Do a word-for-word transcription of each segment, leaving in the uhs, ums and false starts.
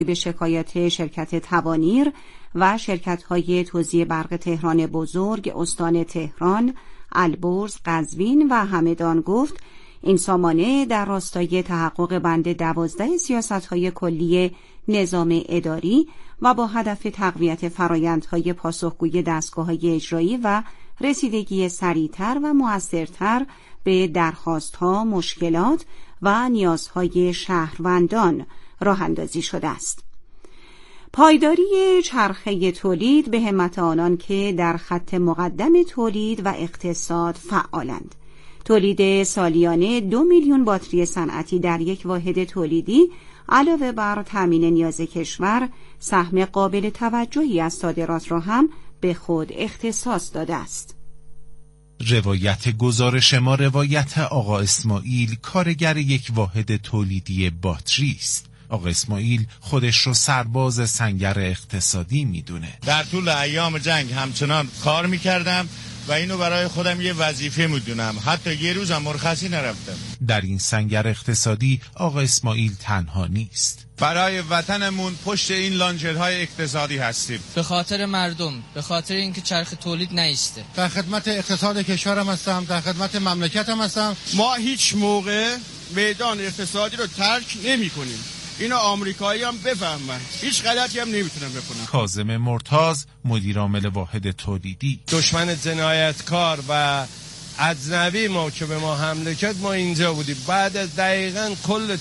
به شکایات شرکت توانیر و شرکت‌های توزیع برق تهران بزرگ، استان تهران، البرز، قزوین و همدان گفت این سامانه در راستای تحقق بند دوازده سیاست‌های کلی نظام اداری و با هدف تقویت فرآیندهای پاسخگوی دستگاه‌های اجرایی و رسیدگی سریعتر و مؤثرتر به درخواست‌ها، مشکلات و نیازهای شهروندان راه اندازی شده است. پایداری چرخه تولید به همت آنان که در خط مقدم تولید و اقتصاد فعالند. تولید سالیانه دو میلیون باتری صنعتی در یک واحد تولیدی علاوه بر تامین نیاز کشور، سهم قابل توجهی از صادرات را هم به خود اختصاص داده است. روایت گزارش ما روایت آقا اسماعیل، کارگر یک واحد تولیدی باتری است. آقا اسماعیل خودش رو سرباز سنگر اقتصادی میدونه. در طول ایام جنگ همچنان کار میکردم و اینو برای خودم یه وظیفه میدونم. حتی یه روزم مرخصی نرفتم. در این سنگر اقتصادی آقا اسماعیل تنها نیست. برای وطنمون پشت این لانجرهای اقتصادی هستیم. به خاطر مردم، به خاطر اینکه چرخ تولید نیسته. در خدمت اقتصاد کشورم هستم، در خدمت مملکتم هستم. ما هیچ موقع میدان اقتصادی رو ترک نمی کنیم. اینو آمریکایی هم بفهمن، هیچ غلطی هم نمیتونن بکنن. کاظم مرتاض، مدیر عامل واحد تولیدی: دشمن جنایتکار و اجنبی ما که به ما حمله کرد ما اینجا بودیم. بعد از دقیقاً کل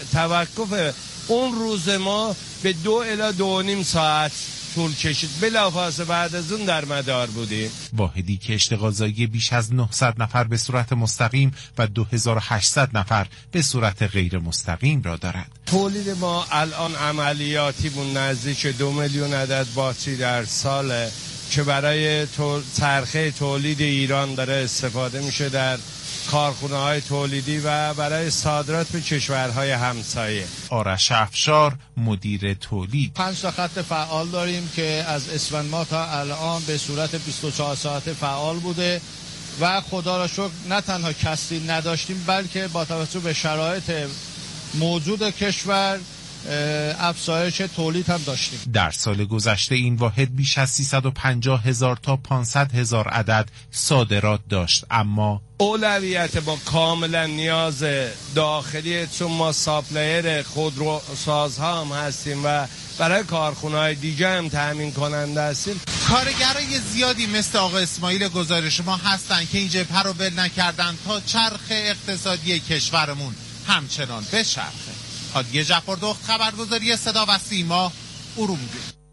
توقف اون روز ما به دو الی دو و نیم ساعت طول کشید. بلافاصله بعد از اون در مدار بودیم. واحدی که اشتغالزایی بیش از نهصد نفر به صورت مستقیم و دو هزار و هشتصد نفر به صورت غیر مستقیم را دارد. تولید ما الان عملیاتیمون نزدیک دو میلیون عدد باتری در ساله که برای چرخه تولید ایران داره استفاده میشه در کارخانه‌های تولیدی و برای صادرات به کشورهای همسایه. آرش افشار، مدیر تولید: پنج تا خط فعال داریم که از اسفند ماه تا الان به صورت بیست و چهار ساعته فعال بوده و خدا را شکر نه تنها کسری نداشتیم بلکه با توجه به شرایط موجود کشور افزایش تولید هم داشتیم. در سال گذشته این واحد بیش از سیصد و پنجاه هزار تا پانصد هزار عدد صادرات داشت، اما اولویت ما کاملا نیاز داخلی، چون ما ساپلایر خودروسازها هم هستیم و برای کارخونه‌های دیگه هم تامین کننده هستیم. کارگرای زیادی مثل آقا اسماعیل گزارش ما هستن که این جبهه رو ول نکردن تا چرخ اقتصادی کشورمون همچنان بچرخه. هادی جعفردخت، خبرگزاری صدا و سیما، ارومیه.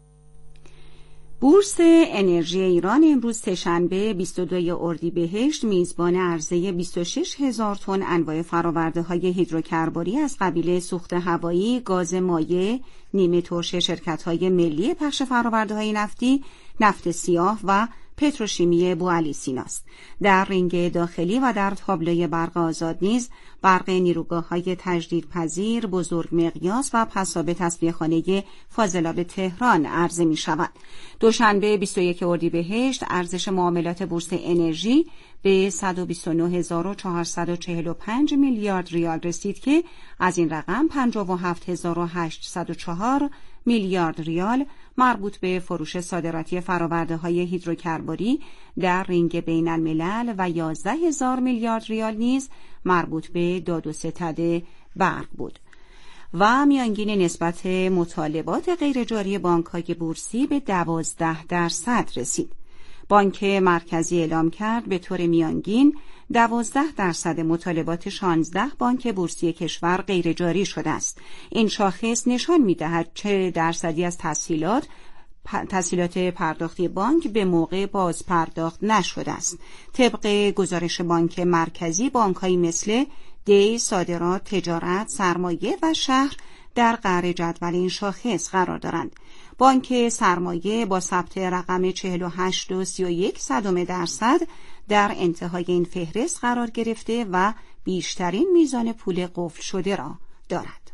بورس انرژی ایران امروز سه‌شنبه بیست و دو اردیبهشت میزبان عرضه بیست و شش هزار تن انواع فرآورده‌های هیدروکربنی از قبیل سوخت هوایی، گاز مایع، نیمه ترش شرکت‌های ملی پخش فرآورده‌های نفتی، نفت سیاه و پتروشیمی بوعلی سیناست. در رینگ داخلی و در تابلوی برق آزاد نیز برق نیروگاه‌های تجدیدپذیر، بزرگ مقیاس و پساب تصفیه‌خانه فاضلاب تهران عرضه می‌شود. دوشنبه بیست و یک اردیبهشت ارزش معاملات بورس انرژی به صد و بیست و نه هزار و چهارصد و چهل و پنج میلیارد ریال رسید که از این رقم پنجاه و هفت هزار و هشتصد و چهار میلیارد ریال مربوط به فروش صادراتی فرآورده‌های هیدروکربنی در رینگ بین الملل و یازده هزار میلیارد ریال نیز مربوط به داد و ستد برق بود. و میانگین نسبت مطالبات غیرجاری بانک‌های بورسی به دوازده درصد رسید. بانک مرکزی اعلام کرد به طور میانگین دوازده درصد مطالبات شانزده بانک بورسی کشور غیرجاری شده است. این شاخص نشان می‌دهد چه درصدی از تسهیلات تسهیلات پرداختی بانک به موقع باز پرداخت نشده است. طبق گزارش بانک مرکزی، بانک‌هایی مثل دی، صادرات، تجارت، سرمایه و شهر در قعر جدول این شاخص قرار دارند. بانک سرمایه با ثبت رقم چهل و هشت و سی و یک صدم درصد در انتهای این فهرست قرار گرفته و بیشترین میزان پول قفل شده را دارد.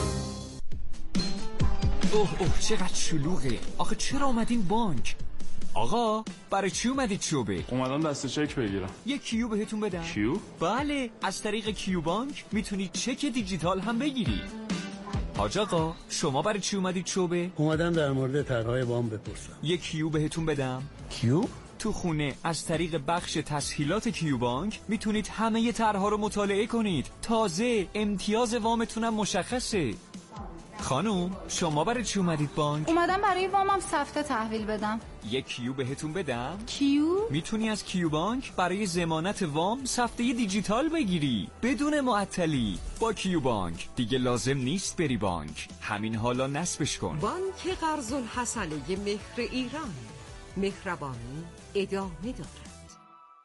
اوه اوه چقدر شلوغه. آخه چرا اومدین بانک؟ آقا برای چی اومدید چوبه؟ اومدم دست چک بگیرم. یه کیو بهتون بدم. کیو؟ بله، از طریق کیو بانک میتونید چک دیجیتال هم بگیرید. حاج آقا شما برای چی اومدید چوبه؟ اومدم در مورد طرحهای وام بپرسم. یه کیو بهتون بدم. کیو؟ تو خونه از طریق بخش تسهیلات کیو بانک میتونید همه طرحها رو مطالعه کنید. تازه امتیاز وامتونم مشخصه. خانم شما برای چی اومدید بانک؟ اومدم برای وامم سفته تحویل بدم. یک کیو بهتون بدم؟ کیو؟ میتونی از کیو بانک برای ضمانت وام سفته دیجیتال بگیری بدون معطلی. با کیو بانک دیگه لازم نیست بری بانک، همین حالا نصبش کن. بانک قرض الحسنه مهر ایران، مهربانی ادامه دارد.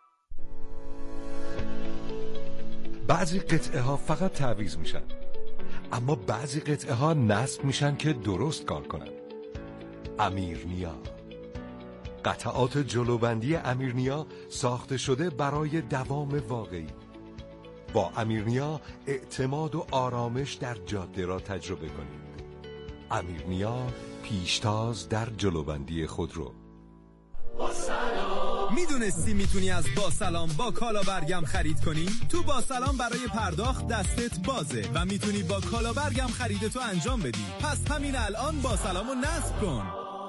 بعضی قطعه ها فقط تعویض میشن، اما بعضی قطعه ها نصب میشن که درست کار کنن. امیرنیا، قطعات جلوبندی امیرنیا ساخته شده برای دوام واقعی. با امیرنیا اعتماد و آرامش در جاده را تجربه کنید. امیرنیا، پیشتاز در جلوبندی خودرو. میدونستی میتونی از با سلام با کالا برگم خرید کنی؟ تو با سلام برای پرداخت دستت بازه و میتونی با کالا برگم خریدتو انجام بدی. پس همین الان با سلامو نصب کن.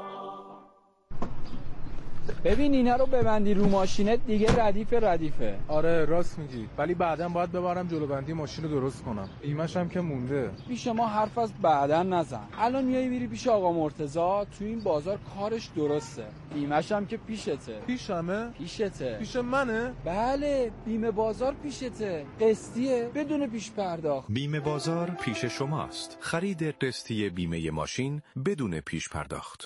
ببین اینا رو ببندی رو ماشینت دیگه ردیف ردیفه. آره راست میگی، ولی بعداً باید ببرم جلوبندی ماشین رو درست کنم. ایمش هم که مونده. پیش ما حرف از بعداً نزن. الان میای میری پیش آقا مرتضی، تو این بازار کارش درسته. ایمش هم که پیشته. پیشمه؟ پیشته. پیش منه؟ بله، بیمه بازار پیشته. قسطیه بدون پیش پرداخت. بیمه بازار پیش شماست. خرید قسطی بیمه ماشین بدون پیش پرداخت.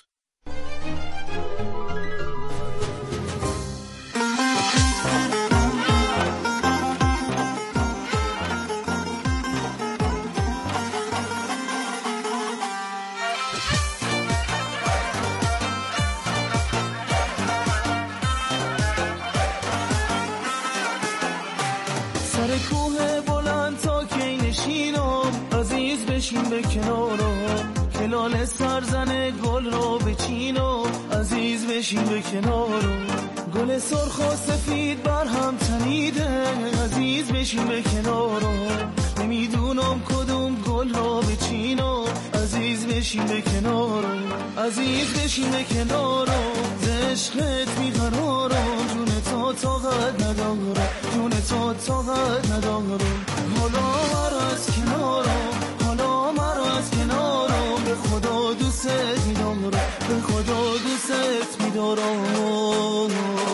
سر کوه بلند تا کی نشینم، عزیز بشین به کنارم، کلال سرزن گل رو بچینم، عزیز بشین به کنارم، گل سرخ و سفید بر هم تنیده، عزیز بشین به کنارم، نمیدونم کدوم گل رو بچینم، عزیز بشین به کنارم، عزیز بشین به کنارم، عشقت بیقرارم، جون تو طاقت ندارم، جون تو طاقت ندارم، حالا مرا از کنارم، حالا مرا از کنارم، به خدا دوست میدارم، به خدا دوست میدارم.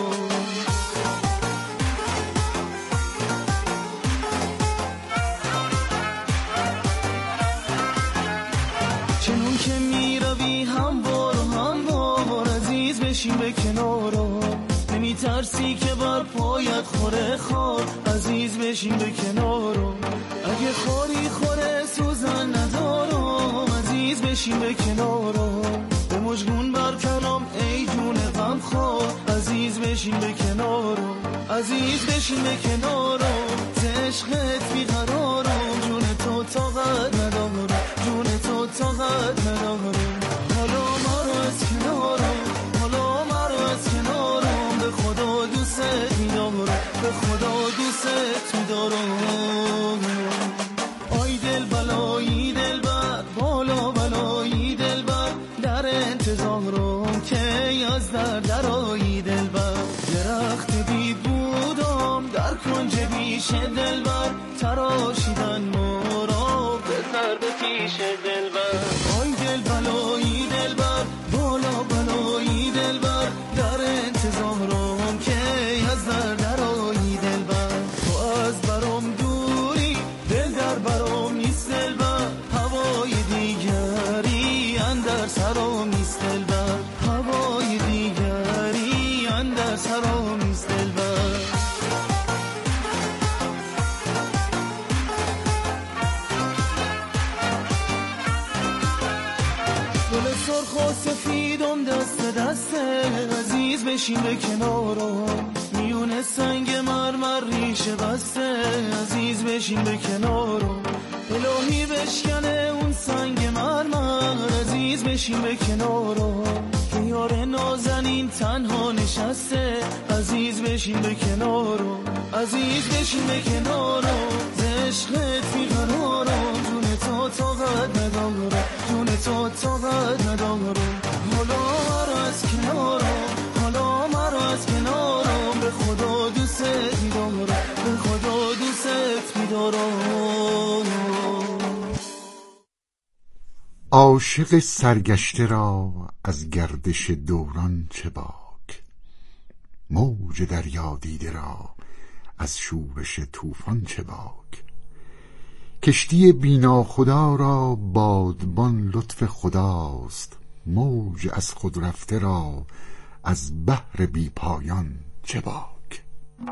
چنون که میروی هموار و هموار، عزیز بشین به کنارم، نمی ترسی که بر پایت خوره خار، عزیز بشین به کنارم، اگه خوری خوره سوزن ندارم، عزیز بشین به کنارم، به مجگون بر کنم ای جون غم خواه، عزیز بشین به کنارم، عزیز بشین به کنارم، عشقت بیقرارم، جون تو طاقت ندارم، جون تو طاقت ندارم، حالا مرا از کنارم، حالا مرا از کنارم، به خدا دوست میدارم، به خدا دوست میدارم. آی دل بلایی دل بر بالا بلایی دل بر، در انتظارم که از در درایی دل بر، درخت بید بودم در کنج بیش دل بر، تراشیدن مرا بزر به پیش دل بر، آی دل بلایی دل بر بالا بلایی دل بر، در انتظارم که از در درایی دل بر، تو از برام دوری دل در برام نیست دل بر، هوای دیگری اندر سرام نیست دل بر، هوای دیگری اندر سرام نیست دل بر. گل سرخ و سفیدم دست دسته، عزیز بشین به کنارم، میونه سنگ مرمر ریشه بسته، عزیز بشین به کنارم، الهی بشکنه اون سنگ مرمر، عزیز بشین به کنارم، که یار نازنین تنها نشسته. عزیز بشین به کنارو، عزیز بشین به کنارو، عشقت بیقرارو، جون تو طاقت ندارو، جون تو طاقت ندارو. حالا مرا از کنارو، حالا مرا از کنارو، به خدا دوست می‌دارم، به خدا دوست می‌دارم. عاشق سرگشته را از گردش دوران چه باک، موج دریا دیده را از شورش طوفان چه باک. کشتی بینا خدا را بادبان لطف خداست، موج از خود رفته را از بحر بی پایان چه باک.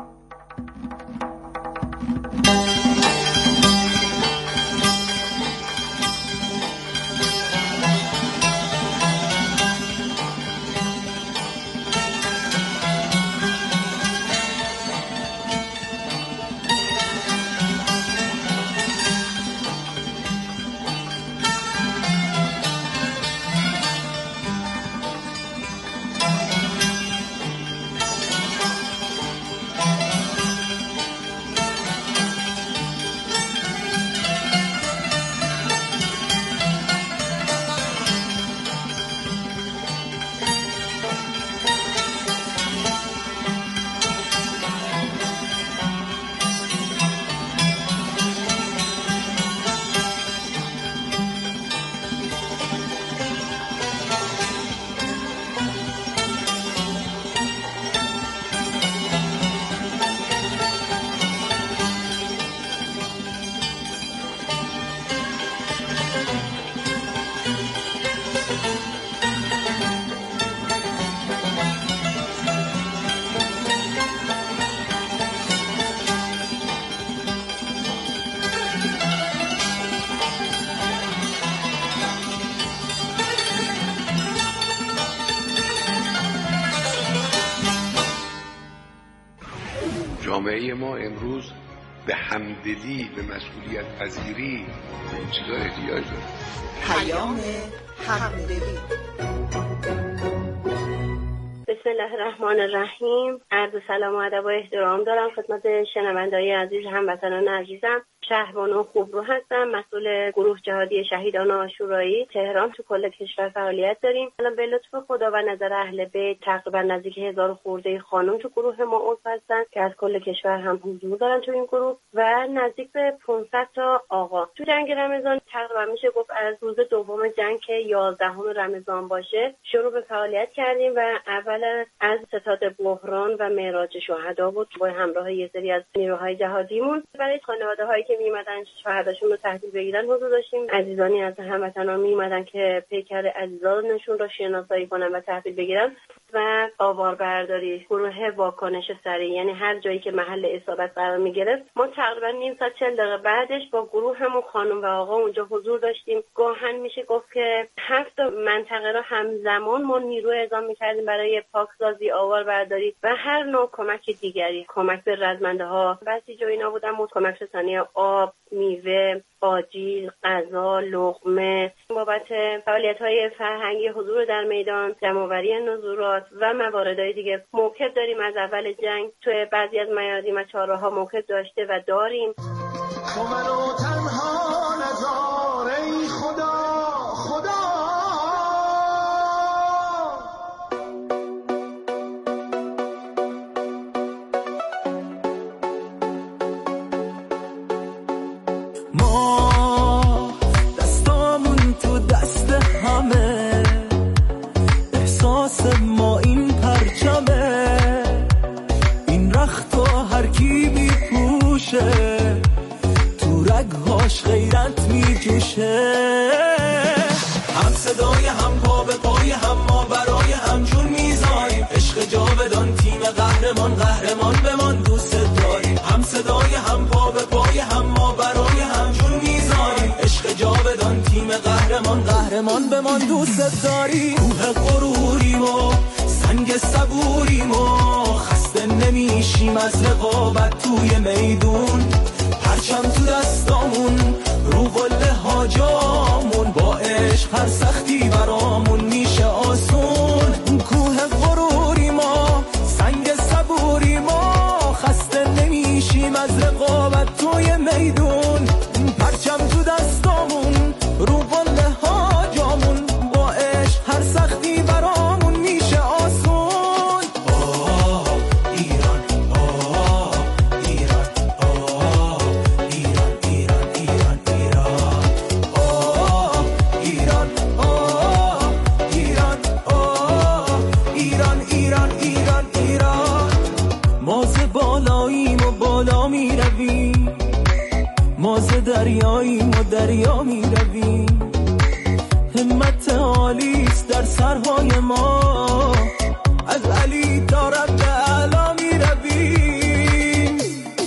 جامعه ما امروز به همدلی، به مسئولیت پذیری به این چیزا احتیاج داره. پیام همدلی. بسم الله الرحمن الرحیم. عرض سلام و ادب و احترام دارم خدمت شنونده‌های عزیز، هموطنان عزیزم. شهربانو خوبرو هستم، مسئول گروه جهادی شهیدان عاشورایی تهران. تو کل کشور فعالیت داریم. الان به لطف خدا و نظر اهل بیت تقریبا نزدیک هزار خورده خانم تو گروه ما عضو هستن که از کل کشور هم حضور دارن تو این گروه و نزدیک به پانصد تا آقا. تو جنگ رمضان تقریبا میشه گفت از روز دوم جنگ که یازدهم رمضان باشه شروع به فعالیت کردیم و اول از ستاد بحران و معراج شهدا بود با همراه یه سری از نیروهای جهادیمون. برای خانواده‌هایی که میمدن شهداشون رو تحویل بگیرن حضور داشتیم. عزیزانی از هموطنان میمدن که پیکر عزیزانشون رو شناسایی کنن و تحویل بگیرن و آواربرداری، گروه واکنش سریع، یعنی هر جایی که محل اصابت قرار میگرفت ما تقریبا نیم ساعت چهل دقیقه بعدش با گروه همون خانم و آقا اونجا حضور داشتیم. گاهن میشه گفت که هفت منطقه رو همزمان ما نیرو اعزام میکردیم برای پاکسازی، آواربرداری و هر نوع کمک دیگری، کمک به رزمنده ها. بسیج و اینا بودن، کمک رسانی آب، میوه، آجیل، غذا، لقمه. بابت فعالیت‌های فرهنگی حضور در میدان، جمع‌آوری نظورات و مواردهای دیگه موقف داریم. از اول جنگ توی بعضی از میادین و چهارراه‌ها موقف داشته و داریم. تو منو تنها نذار ای خدا، خدا ما دستامون تو دست همه، احساس ما این پرچمه، این رخت و هر کی میپوشه تو رگهاش غیرت میجوشه. هم صدای هم پا به پای هم، ما برای هم جون میزاییم، عشق جاودان تیم قهرمان، قهرمان بمان دوست داریم. هم صدای هم پا به پای هم، ما برای هم جون میزاییم، عشق جاودان تیم قهرمان، قهرمان بمان دوست داریم. کوه غروریم و سنگ صبوریم و خسته نمیشیم از رقابت توی میدون. پرچم تو دستامون، رو قله ها جامون، با عشق هر سختی برامون میشه آسون. رقابت توی میدون، پرچم تو دستامون رو قله ها جامون، با عشق هر سختی برامون میشه آسون. آه ایران، آه ایران، آه ایران، ایران، ایران، ایران، آه ایران، آه ایران، آه ایران، ایران، ایران، ایران. ما ز بالاییم و بالا می رویم، ما ز دریاییم و دریا می رویم، همت عالیست در سرهای ما، از علی تا رب اعلا می رویم.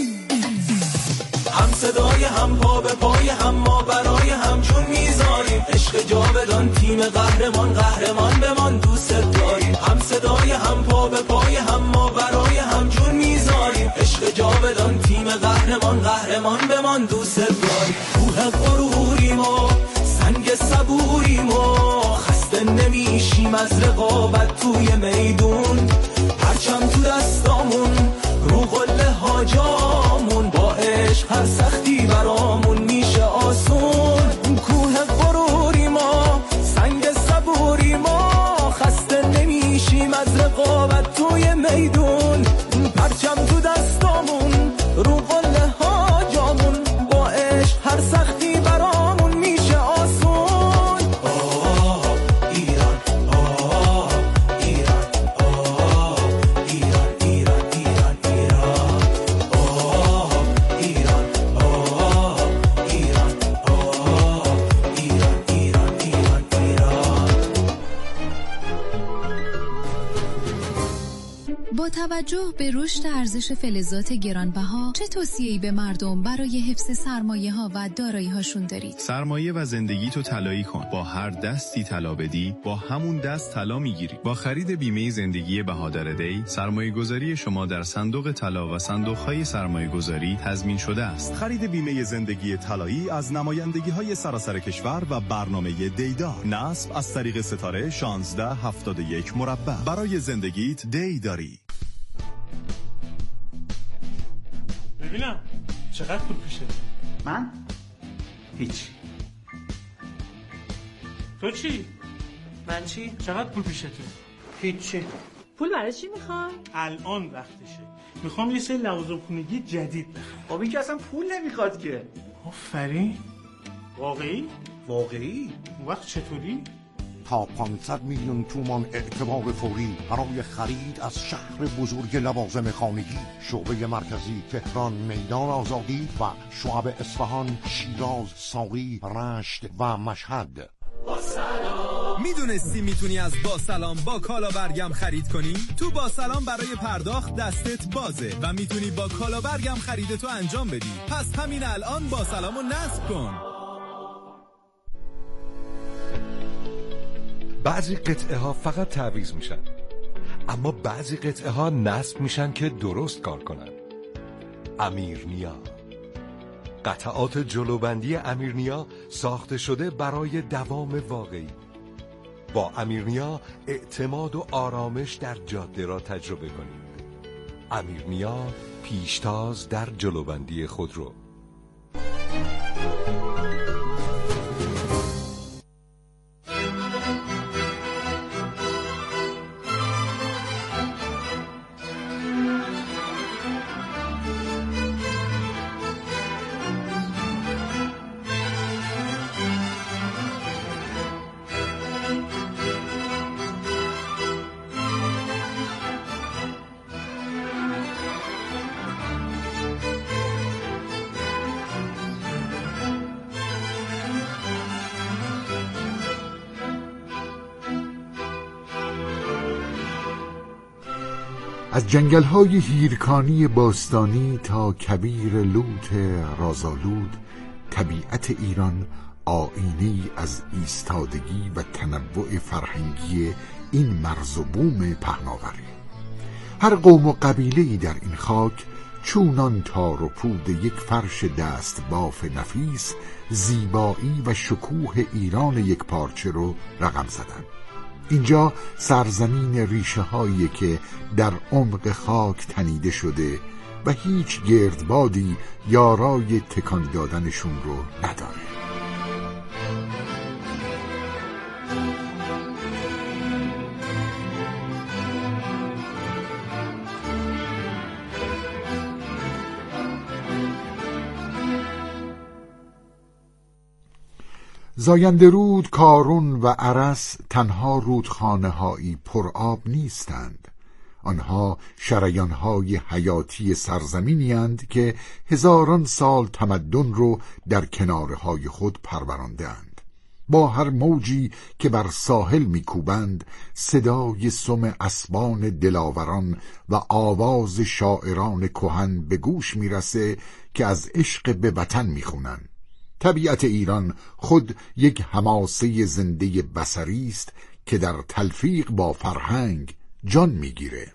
هم صدای هم پا به پای هم، ما برای هم جون میذاریم، عشق جاودان تیم قهرمان، قهرمان بمان دوست داریم. هم صدای هم پا به پای هم، ما برای هم جون میذاریم، عشق جاودان تیم قهرمان، قهرمان بمان دوست داریم. کوه غروریم و سنگ صبوریم و خسته نمیشیم از رقابت توی میدون، پرچم تو دستامون رو قله ها جامون، با عشق هر سختی برامون میشه آسون. کوه غروریم و سنگ صبوریم و خسته نمیشیم از رقابت توی میدون، پرچم تو دستامون رو قله ها جامون، با عشق هر سختی برامون میشه آسون. آه ایران، آه ایران، آه ایران، ایران، ایران، ایران، آه ایران، آه ایران، آه ایران، ایران، ایران، ایران. با توجه به رشد ارزش فلزات گرانبها، چه توصیه‌ای به مردم برای حفظ سرمایه‌ها و دارایی‌هاشون دارید؟ سرمایه و زندگی تو طلایی کن. با هر دستی طلا بدی، با همون دست طلا میگیری. با خرید بیمه زندگی بهادر دی، سرمایه گذاری شما در صندوق طلا و صندوق‌های سرمایه گذاری تضمین شده است. خرید بیمه زندگی طلایی از نمایندگی‌های سراسر کشور و برنامه دیدار. نصب از طریق ستاره شانزده هفتاد و یک مربع. برای زندگیت دی داری. ببینم چقدر پول پیشه؟ من؟ هیچ. تو چی؟ من چی؟ چقدر پول پیشه تو؟ هیچی. پول برای چی میخوای؟ الان وقتشه. میخوام یه سری لوازم خونگی جدید بخرم. خب این که اصلا پول نمیخواد که. آفرین. واقعی؟ واقعی؟ اون وقت چطوری؟ تا پانصد میلیون تومان اعتبار فوری برای خرید از شهر بزرگ لوازم خانگی. شعبه مرکزی تهران، میدان آزادی و شعب اصفهان، شیراز، ساقی، رشت و مشهد. میدونستی میتونی از با سلام با کالا برگم خرید کنی؟ تو با سلام برای پرداخت دستت بازه و میتونی با کالا برگم خریدتو انجام بدی. پس همین الان با سلامو نصب کن. بعضی قطعه ها فقط تعویض میشن، اما بعضی قطعه ها نصب میشن که درست کار کنن. امیرنیا، قطعات جلوبندی امیرنیا ساخته شده برای دوام واقعی. با امیرنیا اعتماد و آرامش در جاده را تجربه کنید. امیرنیا، پیشتاز در جلوبندی خودرو. از جنگل‌های هیرکانی باستانی تا کویر لوت رازآلود، طبیعت ایران آینه‌ای از ایستادگی و تنوع فرهنگی این مرز و بوم پهناوره. هر قوم و قبیله‌ای در این خاک چونان تار و پود یک فرش دست باف نفیس، زیبایی و شکوه ایران یک پارچه رو رقم زدن. اینجا سرزمین ریشه هایی که در عمق خاک تنیده شده و هیچ گردبادی یارای تکان دادنشون رو نداره. زاینده رود، کارون و ارس تنها رودخانه‌هایی پرآب نیستند. آنها شریان‌های حیاتی سرزمینی اند که هزاران سال تمدن رو در کنارهای خود پرورانده‌اند. با هر موجی که بر ساحل می‌کوبند، صدای سم اسبان دلاوران و آواز شاعران کهن به گوش میرسه که از عشق به وطن میخونند. طبیعت ایران خود یک حماسه زنده بصری است که در تلفیق با فرهنگ جان میگیره.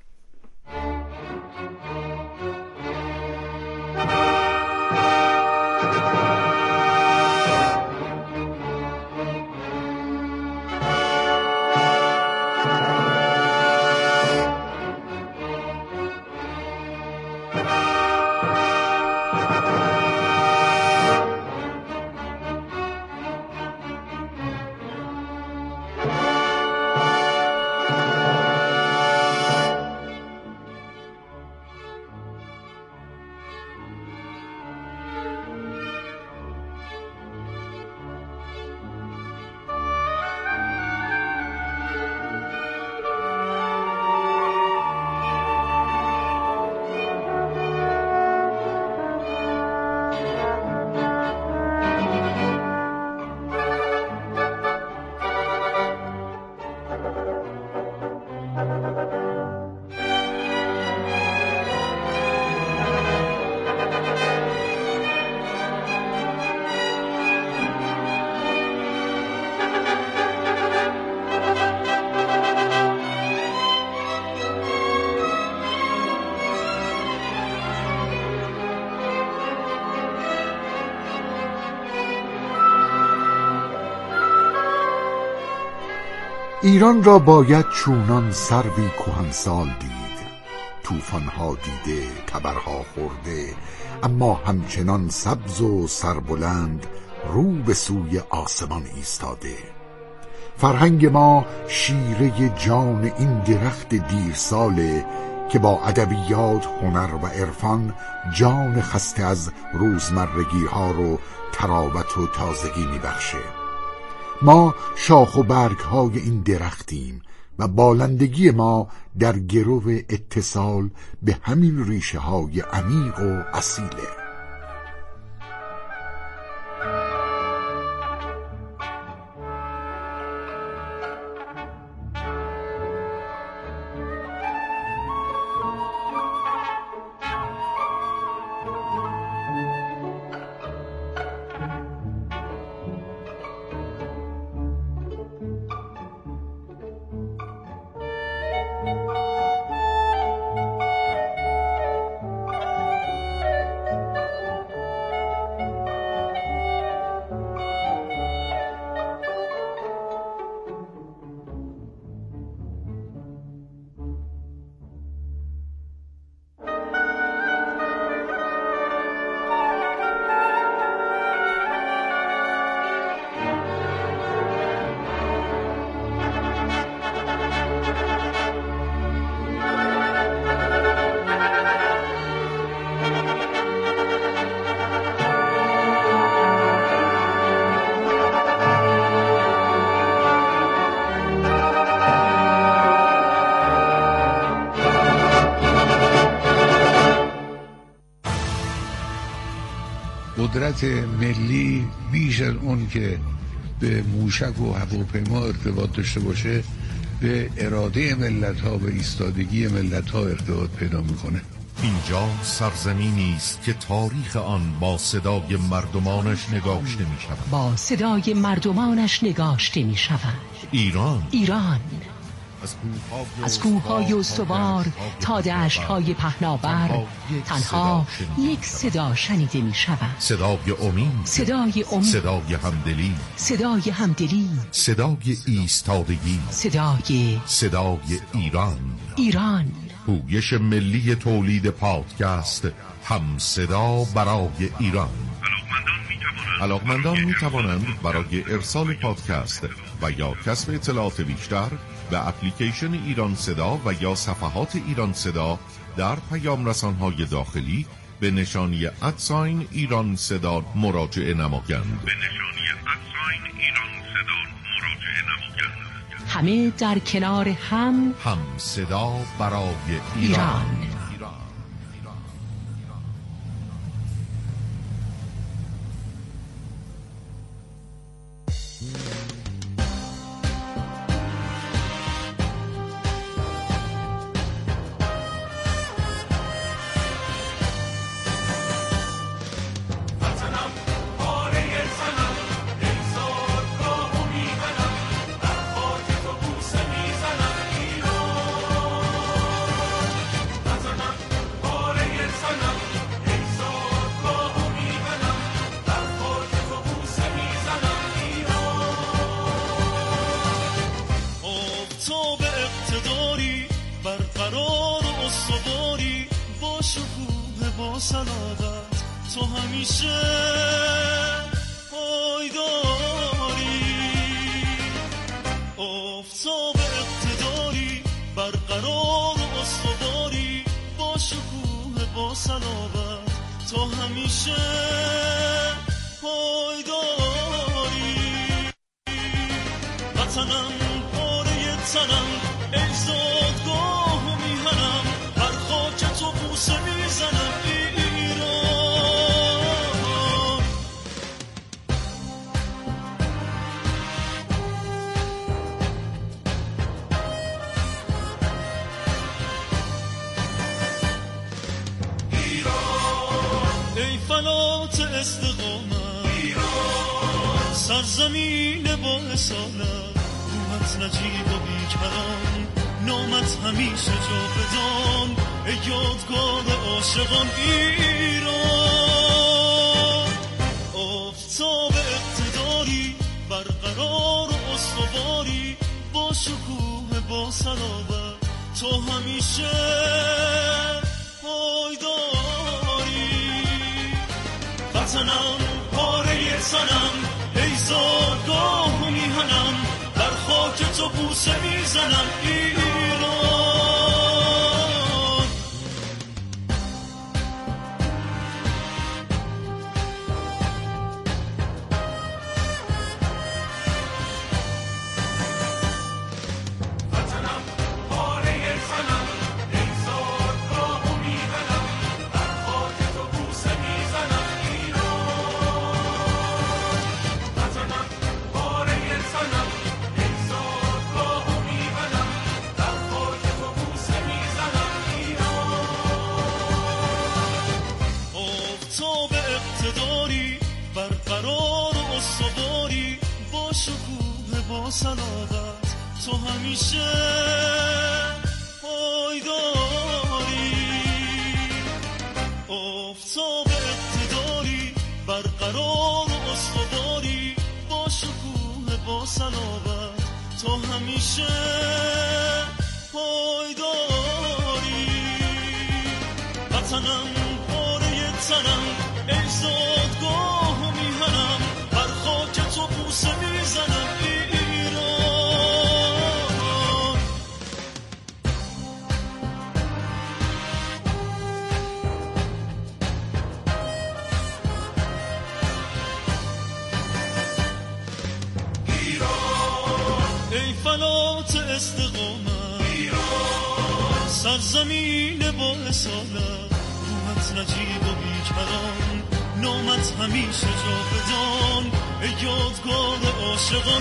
ایران را باید چونان سروی کهنسال دید، طوفان‌ها دیده، تبرها خورده، اما همچنان سبز و سربلند رو به سوی آسمان ایستاده. فرهنگ ما شیره جان این درخت دیرساله که با ادبیات، هنر و عرفان جان خسته از روزمرگی ها رو تراوت و تازگی میبخشه. ما شاخ و برگ های این درختیم و بالندگی ما در گرو اتصال به همین ریشه های عمیق و اصیله. قدرت ملی بیش از اون که به موشک و هواپیما ارتباط داشته باشه به اراده ملت ها و ایستادگی ملت ها ارتباط پیدا میکنه. اینجا سرزمینی است که تاریخ آن با صدای مردمانش نگاشته می شود. با صدای مردمانش نگاشته می شود. ایران ایران از کوههای استوار تا دشت‌های پهناور تنها یک صدا شنیده می شود. صدای امید، صدای امید، صدای همدلی، صدای همدلی، صدای ایستادگی، صدای صدای ایران. ایران پویش ملی تولید پادکست هم صدا برای ایران. علاقمندان می توانند برای ارسال پادکست و یا کسب اطلاعات بیشتر به اپلیکیشن ایران صدا و یا صفحات ایران صدا در پیام رسانهای داخلی به نشانی ادساین ایران صدا مراجعه نمایند. به نشانی ادساین ایران صدا مراجعه نمایند. همه در کنار هم هم صدا برای ایران, ایران. سرزمین با اصالت روحت نجیب و بیکران نامت همیشه جاودان ای یادگار عاشقان ایران. آفتاب اقتداری برقرار و استواری با شکوه با صلابت تو همیشه پایداری. وطنم پاره سنم ای زادگاه و میهنم در خاک تو بوسه میزنم ایران. وطنم پاره سنم ای زادگاه و میهنم در خاک تو بوسه میزنم ایران. وطنم پاره سنم ای زادگاه و میهنم در خاک تو بوسه میزنم ایران. آفتاب اقتداری برقرار و استواری با شکوه با صلابت تو همیشه پایداری. آفتاب اقتداری برقرار و استواری با شکوه با صلابت تو همیشه پایداری. وطنم پاره تنم ای زادگاه و میهنم بر خاک تو بوسه میزنم ایران. ایران ای فلات استقامت ایران سرزمین با اصالت روحت نجیب و بیکران نامت همیشه جاودان ای یادگار عاشقان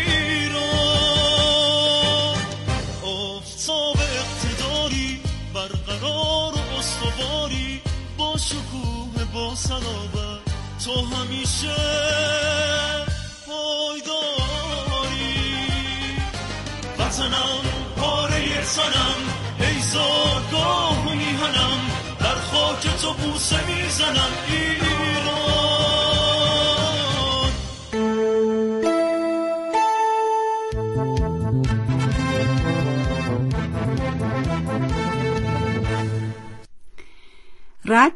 ایران. آفتاب اقتداری برقرار و استواری با شکوه با صلابت تو همیشه پایداری. وطنم پاره سنم ای زادگاه و میهنم در خاک تو بوسه میزنم ایران.